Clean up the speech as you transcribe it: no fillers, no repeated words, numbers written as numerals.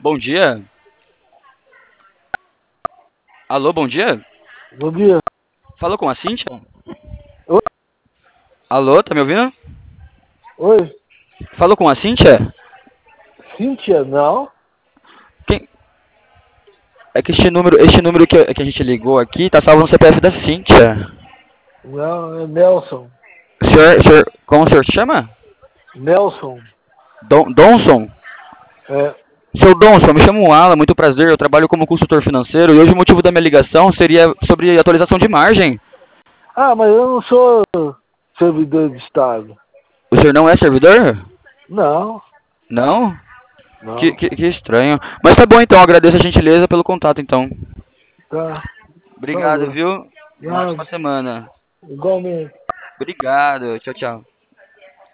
Bom dia. Alô, bom dia. Bom dia. Falou com a Cíntia? Oi? Alô, tá me ouvindo? Oi? Falou com a Cíntia? Cíntia, não? Quem? É que este número que a gente ligou aqui tá salvo no CPF da Cíntia. Não, é Nelson. Como o senhor se chama? Nelson. Donson? É. Seu Donson, me chamo Alan, muito prazer, eu trabalho como consultor financeiro e hoje o motivo da minha ligação seria sobre atualização de margem. Ah, mas eu não sou servidor de Estado. O senhor não é servidor? Não, Não? Que, não. que, que estranho. Mas tá bom então, agradeço a gentileza pelo contato então. Tá, por Obrigado, favor. viu? Uma ótima Nada. semana. Igualmente. Obrigado, tchau, tchau.